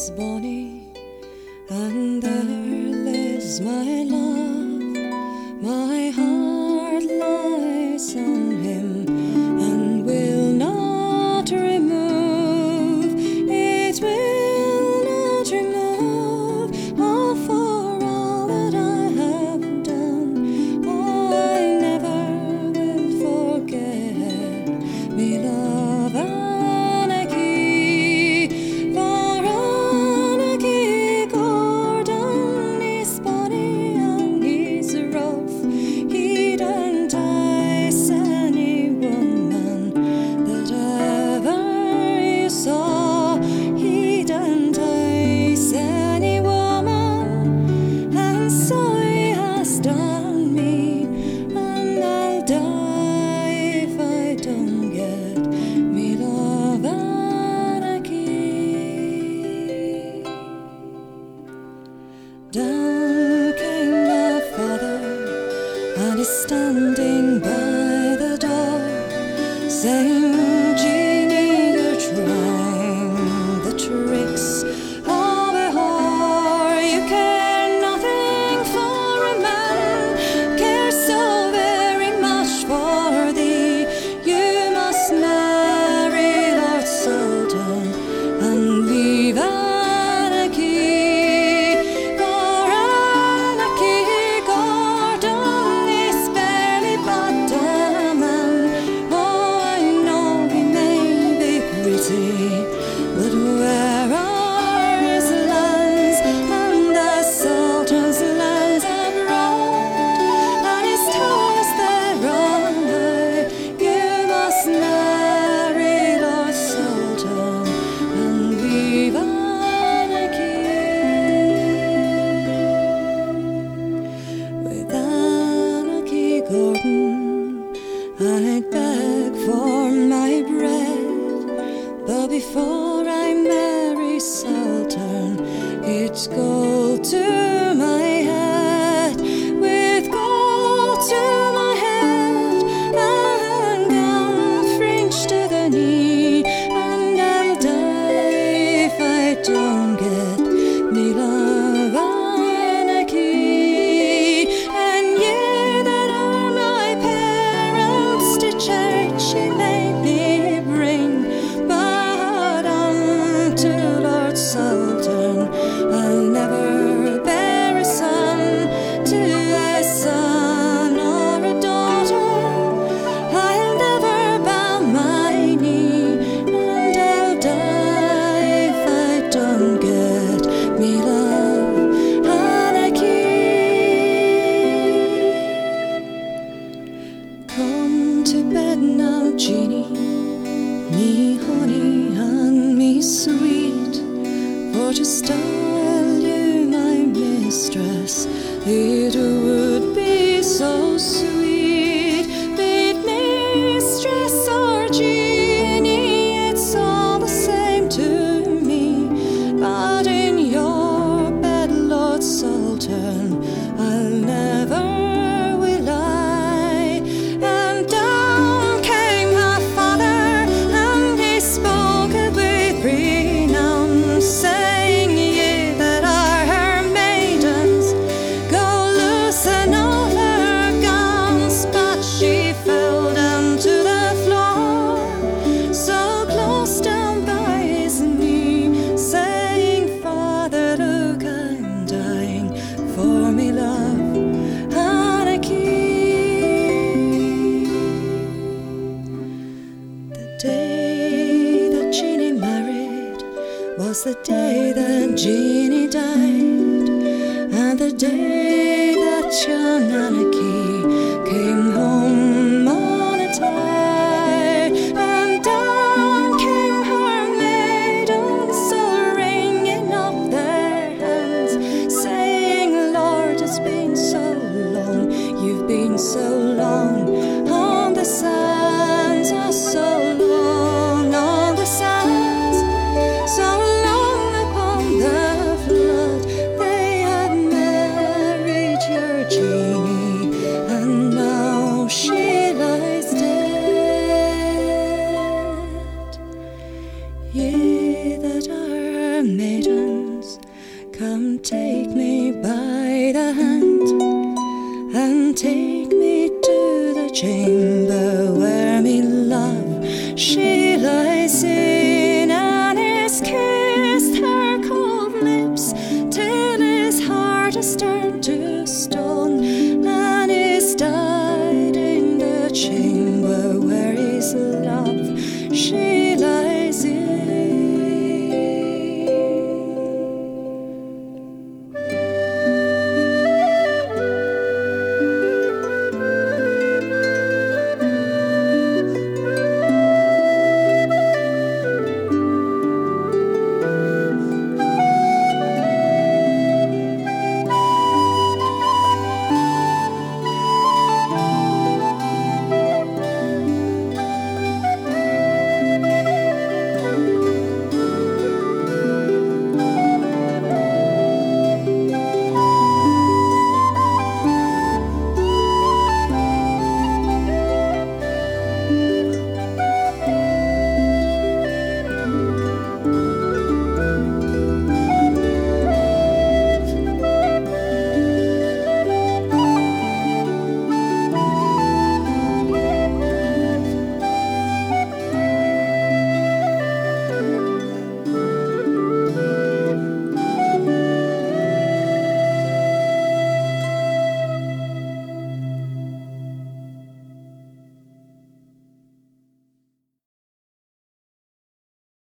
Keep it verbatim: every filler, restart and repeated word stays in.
is bonny, and there lives my love. My heart lies on him, and will not remove. It will not remove. Oh, for all that I have done, oh, I never will forget me love Anarchy. For Anarchy Gordon is bonny and he's rough. He'd entice any woman that ever you saw. He'd entice any woman, and so he has done me. And I'll die if I don't get me love Anarchy. Down came my father, and he's standing by the door, saying, Jeannie, you're trying the tricks of a whore. You care nothing for a man, care so very much for thee. You must marry Lord Sultan and leave Anarchy. For Anarchy Gordon is barely but a man. Oh, I know he may be pretty, but where are his lands? And the Sultan's lands are broad, and his towers they run high. You must marry Lord Sultan and leave Anarchy. With Anarchy Gordon, I'd beg for my bread, but before I marry Sultan, it's gold to my head. With gold to my head, and gown fringe to the knee, and I'll die if I don't get me love Anarchy. And ye that are my parents to church, ye made me bring, but unto Lord Sultan I'll never bear a son. To a son or a daughter I'll never bow my knee, and I'll die if I don't get me love Anarchy. Come to bed now, Jeannie, me honey and me sweet, for to style you my mistress, it would be so sweet. Be it mistress or Jeannie, it's all the same to me. But in your bed, Lord Sultan, I'll never will lie. And down came her father, and he spoke with renown, saying, Ye that are her maidens, go loosen all her gowns. But she fell down to the floor, so close down by his knee, saying, Father, look, I'm dying for me love Anarchy. The day that Jeannie married was the day that Jeannie died, and the day that young Anarchy came home on a tide. And down came her maidens, all wringing up their hands, saying, Lord, it's been so long, you've been so long on the sands, oh, so long on the sands, so long upon the flood. They had married your Jeannie, and now Come take me by the hand and take me to the chamber